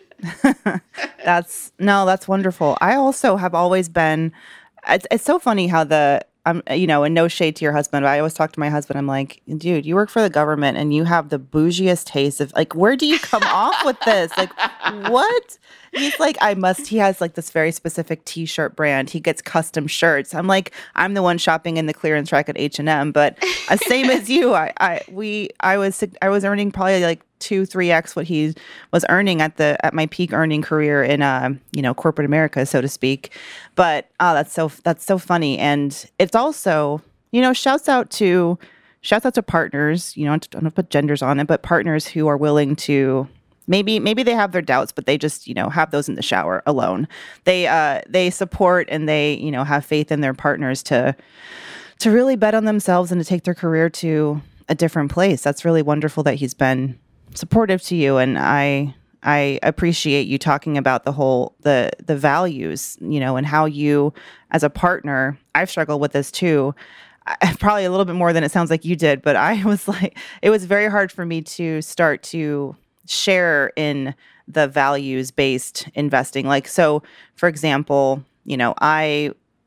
that's no, that's wonderful. I also have always been, it's, it's so funny how the, um, you know, and no shade to your husband, but I always talk to my husband. I'm like, dude, you work for the government and you have the bougiest taste of like, where do you come off with this? Like, what? He's like, I must, he has like this very specific t-shirt brand. He gets custom shirts. I'm like, I'm the one shopping in the clearance rack at H and M, but uh, same as you, I, I, we, I was, I was earning probably like two, three X what he was earning at the, at my peak earning career in, uh, you know, corporate America, so to speak. But, oh, that's so, that's so funny. And it's also, you know, shouts out to, shouts out to partners, you know, I don't want to put genders on it, but partners who are willing to, Maybe maybe they have their doubts, but they just, you know, have those in the shower alone. They uh, they support and they, you know, have faith in their partners to to really bet on themselves and to take their career to a different place. That's really wonderful that he's been supportive to you, and I I appreciate you talking about the whole the the values, you know, and how you as a partner. I've struggled with this too. I, probably a little bit more than it sounds like you did, but I was like, it was very hard for me to start to share in the values-based investing. Like, so for example, you know, I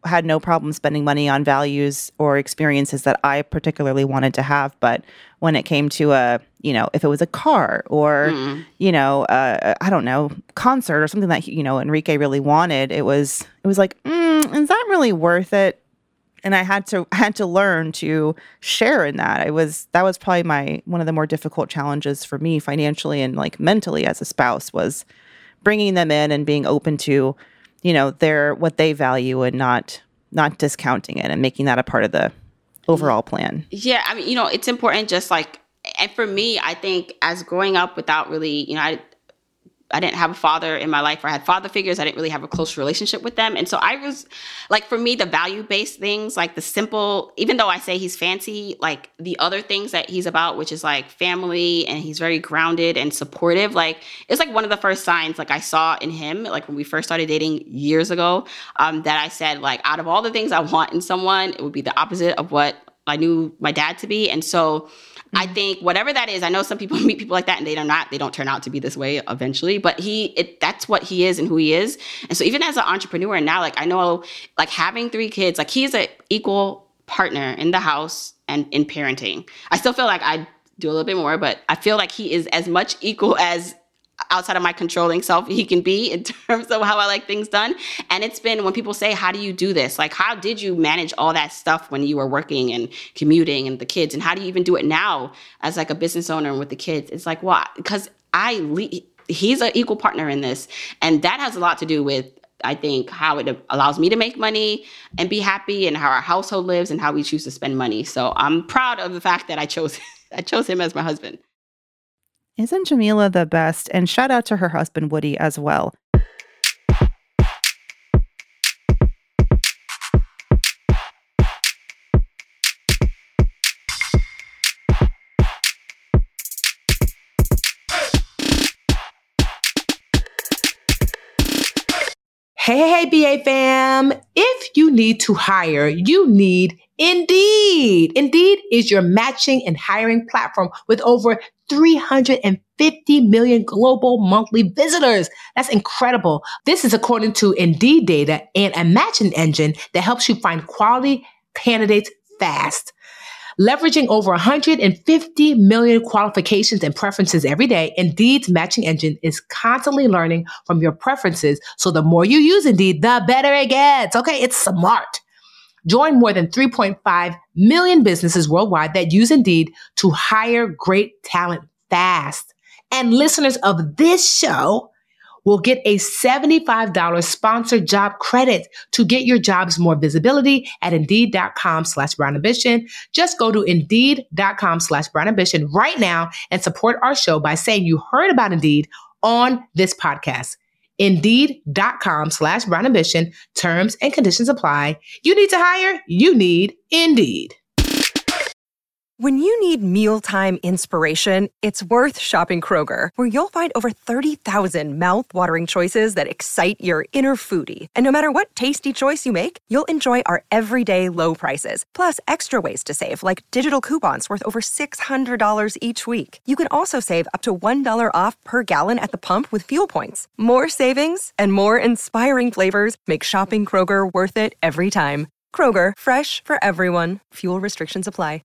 had no problem spending money on values or experiences that I particularly wanted to have. But when it came to a, you know, if it was a car or, mm. you know, uh, I don't know, concert or something that, you know, Enrique really wanted, it was, it was like, mm, is that really worth it? And I had to had to learn to share in that. I was that was probably my one of the more difficult challenges for me financially and like mentally as a spouse was bringing them in and being open to, you know, their what they value and not not discounting it and making that a part of the overall plan. Yeah, I mean, you know, it's important just like, and for me, I think as growing up without really, you know, I I didn't have a father in my life, or I had father figures. I didn't really have a close relationship with them. And so I was like, for me, the value-based things, like the simple, even though I say he's fancy, like the other things that he's about, which is like family, and he's very grounded and supportive. Like it's like one of the first signs like I saw in him, like when we first started dating years ago, um, that I said like, out of all the things I want in someone, it would be the opposite of what I knew my dad to be. And so I think whatever that is, I know some people meet people like that and they are not, they don't turn out to be this way eventually, but he, it, that's what he is and who he is. And so even as an entrepreneur now, like I know like having three kids, like he's an equal partner in the house and in parenting. I still feel like I do a little bit more, but I feel like he is as much equal as outside of my controlling self he can be in terms of how I like things done. And it's been when people say, how do you do this? Like, how did you manage all that stuff when you were working and commuting and the kids? And how do you even do it now as like a business owner and with the kids? It's like, well, because I, le- he's an equal partner in this. And that has a lot to do with, I think, how it allows me to make money and be happy and how our household lives and how we choose to spend money. So I'm proud of the fact that I chose, I chose him as my husband. Isn't Jamila the best? And shout out to her husband, Woody, as well. Hey, hey, hey, B A fam. If you need to hire, you need Indeed. Indeed is your matching and hiring platform with over three hundred fifty million global monthly visitors. That's incredible. This is according to Indeed data and a matching engine that helps you find quality candidates fast. Leveraging over one hundred fifty million qualifications and preferences every day, Indeed's matching engine is constantly learning from your preferences. So the more you use Indeed, the better it gets. Okay, it's smart. Join more than three point five million businesses worldwide that use Indeed to hire great talent fast. And listeners of this show will get a seventy-five dollars sponsored job credit to get your jobs more visibility at Indeed.com slash Brown Ambition. Just go to Indeed.com slash Brown Ambition right now and support our show by saying you heard about Indeed on this podcast. Indeed.com slash Brown Ambition. Terms and conditions apply. You need to hire? You need Indeed. When you need mealtime inspiration, it's worth shopping Kroger, where you'll find over thirty thousand mouth-watering choices that excite your inner foodie. And no matter what tasty choice you make, you'll enjoy our everyday low prices, plus extra ways to save, like digital coupons worth over six hundred dollars each week. You can also save up to one dollar off per gallon at the pump with fuel points. More savings and more inspiring flavors make shopping Kroger worth it every time. Kroger, fresh for everyone. Fuel restrictions apply.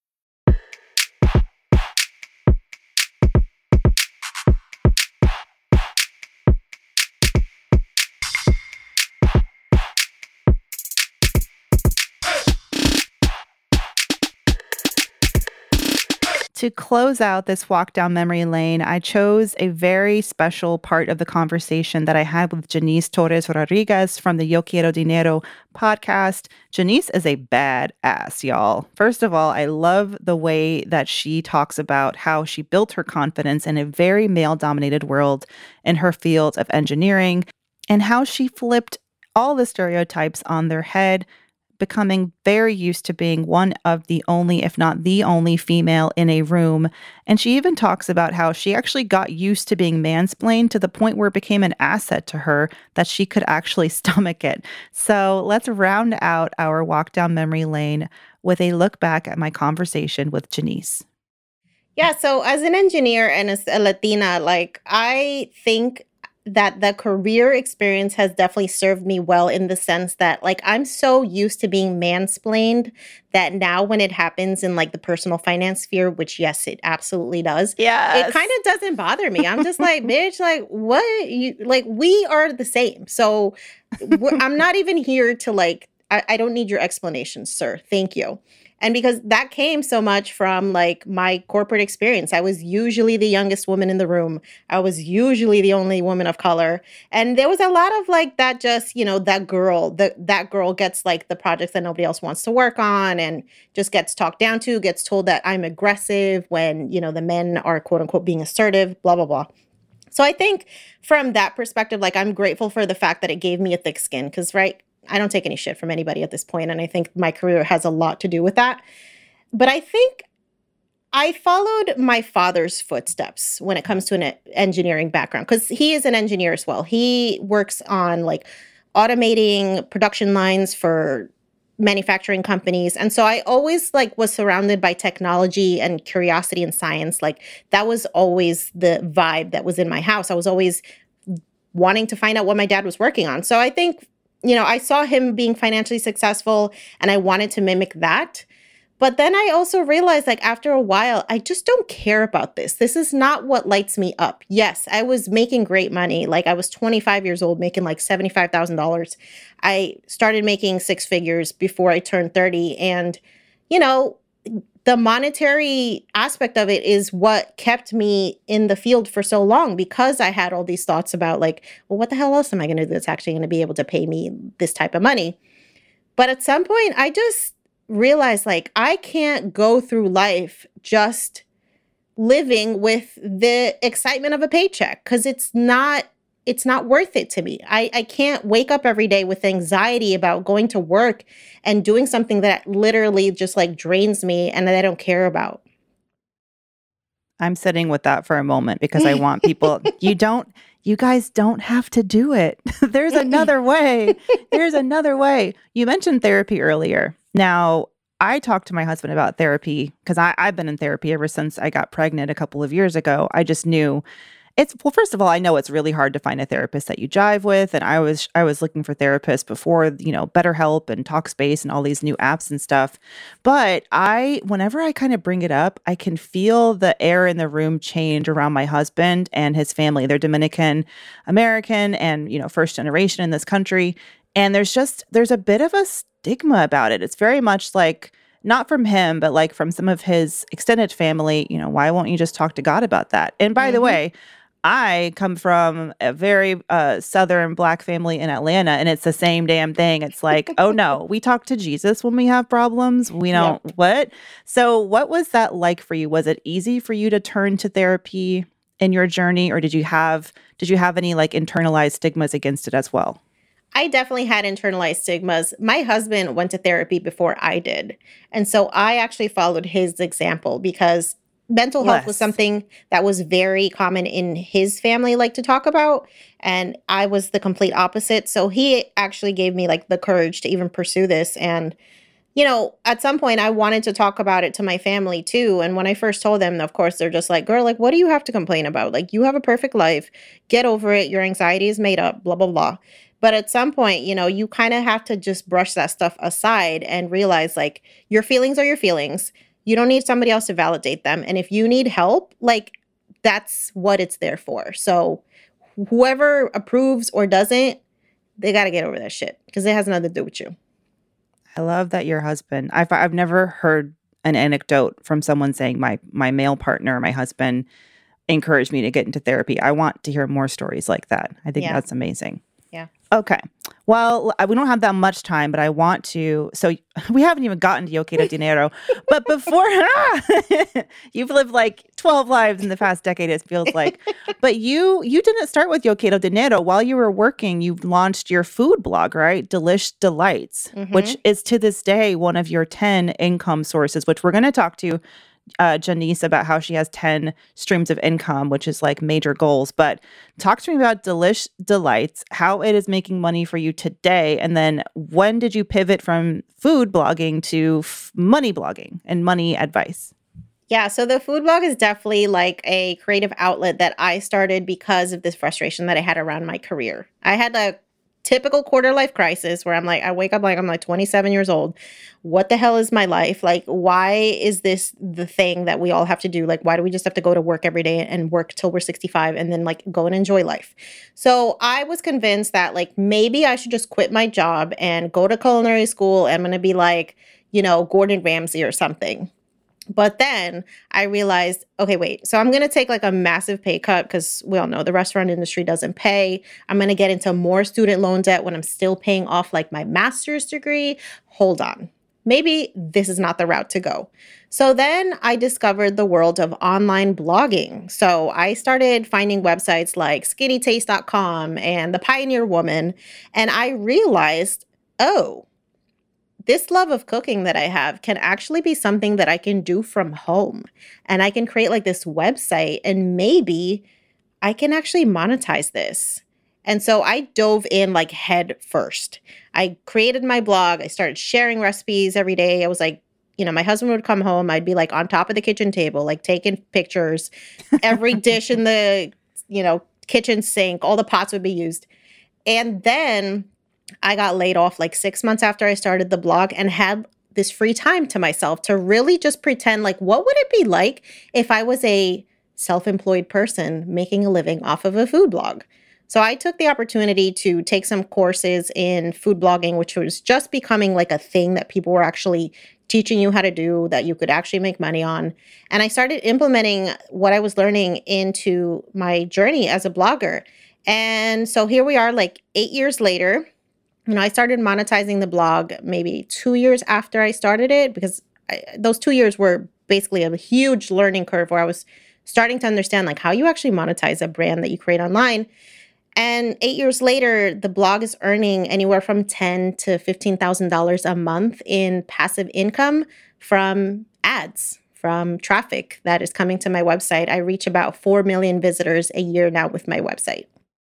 To close out this walk down memory lane, I chose a very special part of the conversation that I had with Janice Torres Rodriguez from the Yo Quiero Dinero podcast. Janice is a badass, y'all. First of all, I love the way that she talks about how she built her confidence in a very male-dominated world in her field of engineering, and how she flipped all the stereotypes on their head, becoming very used to being one of the only, if not the only, female in a room. And she even talks about how she actually got used to being mansplained to the point where it became an asset to her that she could actually stomach it. So let's round out our walk down memory lane with a look back at my conversation with Janice. Yeah, so as an engineer and as a Latina, like I think that the career experience has definitely served me well in the sense that like I'm so used to being mansplained that now when it happens in like the personal finance sphere, which yes, it absolutely does. Yes. It kind of doesn't bother me. I'm just like, bitch, like what you like we are the same. So we're, I'm not even here to like I, I don't need your explanations, sir. Thank you. And because that came so much from like my corporate experience, I was usually the youngest woman in the room. I was usually the only woman of color. And there was a lot of like that just, you know, that girl, that that girl gets like the projects that nobody else wants to work on and just gets talked down to, gets told that I'm aggressive when, you know, the men are quote unquote being assertive, blah, blah, blah. So I think from that perspective, like I'm grateful for the fact that it gave me a thick skin because, right, I don't take any shit from anybody at this point, and I think my career has a lot to do with that. But I think I followed my father's footsteps when it comes to an engineering background because he is an engineer as well. He works on like automating production lines for manufacturing companies. And so I always like was surrounded by technology and curiosity and science. Like that was always the vibe that was in my house. I was always wanting to find out what my dad was working on. So I think you know, I saw him being financially successful and I wanted to mimic that. But then I also realized like after a while, I just don't care about this. This is not what lights me up. Yes, I was making great money. Like I was twenty-five years old, making like seventy-five thousand dollars. I started making six figures before I turned thirty. And, you know, the monetary aspect of it is what kept me in the field for so long because I had all these thoughts about like, well, what the hell else am I going to do that's actually going to be able to pay me this type of money? But at some point, I just realized like I can't go through life just living with the excitement of a paycheck because it's not it's not worth it to me. I, I can't wake up every day with anxiety about going to work and doing something that literally just like drains me and that I don't care about. I'm sitting with that for a moment because I want people, you don't, you guys don't have to do it. There's another way. There's another way. You mentioned therapy earlier. Now, I talked to my husband about therapy because I've been in therapy ever since I got pregnant a couple of years ago. I just knew it's, well, first of all, I know it's really hard to find a therapist that you jive with. And I was, I was looking for therapists before, you know, BetterHelp and Talkspace and all these new apps and stuff. But I, whenever I kind of bring it up, I can feel the air in the room change around my husband and his family. They're Dominican American and, you know, first generation in this country. And there's just, there's a bit of a stigma about it. It's very much like, not from him, but like from some of his extended family, you know, why won't you just talk to God about that? And by mm-hmm. the way, I come from a very uh, Southern Black family in Atlanta, and it's the same damn thing. It's like, oh no, we talk to Jesus when we have problems. We don't, yep. What? So what was that like for you? Was it easy for you to turn to therapy in your journey, or did you have, did you have any like internalized stigmas against it as well? I definitely had internalized stigmas. My husband went to therapy before I did. And so I actually followed his example because mental health yes. was something that was very common in his family, like to talk about. And I was the complete opposite. So he actually gave me like the courage to even pursue this. And, you know, at some point I wanted to talk about it to my family too. And when I first told them, of course, they're just like, girl, like, what do you have to complain about? Like, you have a perfect life. Get over it. Your anxiety is made up, blah, blah, blah. But at some point, you know, you kind of have to just brush that stuff aside and realize like your feelings are your feelings. You don't need somebody else to validate them. And if you need help, like that's what it's there for. So whoever approves or doesn't, they got to get over that shit because it has nothing to do with you. I love that your husband, I've, I've never heard an anecdote from someone saying my, my male partner, my husband encouraged me to get into therapy. I want to hear more stories like that. I think yeah. that's amazing. Yeah. Okay. Well, we don't have that much time, but I want to. So we haven't even gotten to Yo Quiero Dinero. But before, you've lived like twelve lives in the past decade, it feels like. But you you didn't start with Yo Quiero Dinero. While you were working, you launched your food blog, right? Delish Delights, mm-hmm. which is to this day one of your ten income sources, which we're going to talk to Uh, Janice about how she has ten streams of income, which is like major goals. But talk to me about Delish Delights, how it is making money for you today. And then when did you pivot from food blogging to f- money blogging and money advice? Yeah, so the food blog is definitely like a creative outlet that I started because of this frustration that I had around my career. I had a typical quarter life crisis where I'm like, I wake up like I'm like twenty-seven years old. What the hell is my life? Like, why is this the thing that we all have to do? Like, why do we just have to go to work every day and work till we're sixty-five and then like go and enjoy life? So I was convinced that like maybe I should just quit my job and go to culinary school. I'm going to be like, you know, Gordon Ramsay or something. But then I realized, okay, wait, so I'm going to take like a massive pay cut because we all know the restaurant industry doesn't pay. I'm going to get into more student loan debt when I'm still paying off like my master's degree. Hold on. Maybe this is not the route to go. So then I discovered the world of online blogging. So I started finding websites like skinny taste dot com and The Pioneer Woman. And I realized, oh, this love of cooking that I have can actually be something that I can do from home. And I can create like this website and maybe I can actually monetize this. And so I dove in like head first. I created my blog. I started sharing recipes every day. I was like, you know, my husband would come home. I'd be like on top of the kitchen table, like taking pictures. Every dish in the, you know, kitchen sink, all the pots would be used. And then I got laid off like six months after I started the blog and had this free time to myself to really just pretend like, what would it be like if I was a self-employed person making a living off of a food blog? So I took the opportunity to take some courses in food blogging, which was just becoming like a thing that people were actually teaching you how to do, that you could actually make money on. And I started implementing what I was learning into my journey as a blogger. And so here we are like eight years later. You know, I started monetizing the blog maybe two years after I started it because I, those two years were basically a huge learning curve where I was starting to understand like how you actually monetize a brand that you create online. And eight years later, the blog is earning anywhere from ten thousand dollars to fifteen thousand dollars a month in passive income from ads, from traffic that is coming to my website. I reach about four million visitors a year now with my website.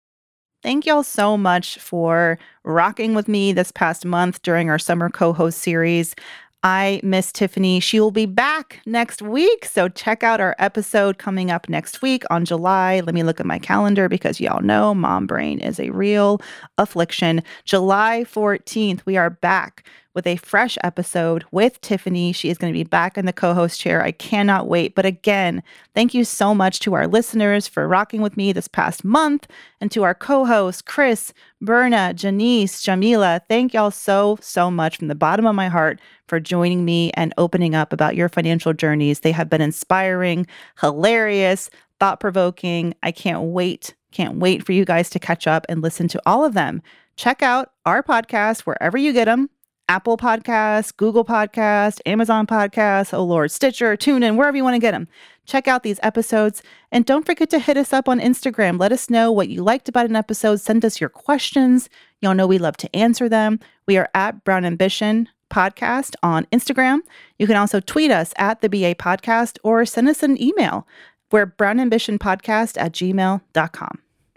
Thank y'all so much for rocking with me this past month during our summer co-host series. I miss Tiffany. She will be back next week, so check out our episode coming up next week on July. Let me look at my calendar because y'all know mom brain is a real affliction. July fourteenth, we are back with a fresh episode with Tiffany. She is going to be back in the co-host chair. I cannot wait. But again, thank you so much to our listeners for rocking with me this past month, and to our co-hosts, Chris, Berna, Janice, Jamila. Thank y'all so, so much from the bottom of my heart for joining me and opening up about your financial journeys. They have been inspiring, hilarious, thought-provoking. I can't wait, can't wait for you guys to catch up and listen to all of them. Check out our podcast wherever you get them. Apple Podcasts, Google Podcasts, Amazon Podcasts, oh Lord, Stitcher, TuneIn, wherever you want to get them. Check out these episodes. And don't forget to hit us up on Instagram. Let us know what you liked about an episode. Send us your questions. Y'all know we love to answer them. We are at Brown Ambition Podcast on Instagram. You can also tweet us at the B A Podcast or send us an email. We're brownambitionpodcast at gmail dot com.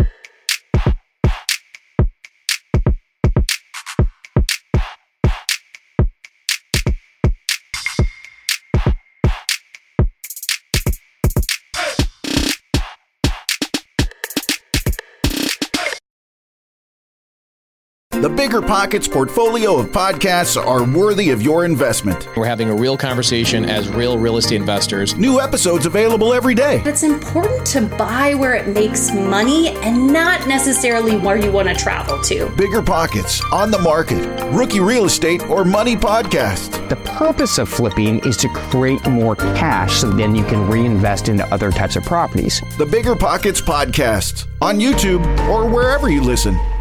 The Bigger Pockets portfolio of podcasts are worthy of your investment. We're having a real conversation as real real estate investors. New episodes available every day. It's important to buy where it makes money and not necessarily where you want to travel to. Bigger Pockets, On the Market, Rookie Real Estate, or Money Podcast. The purpose of flipping is to create more cash so then you can reinvest into other types of properties. The Bigger Pockets Podcast on YouTube or wherever you listen.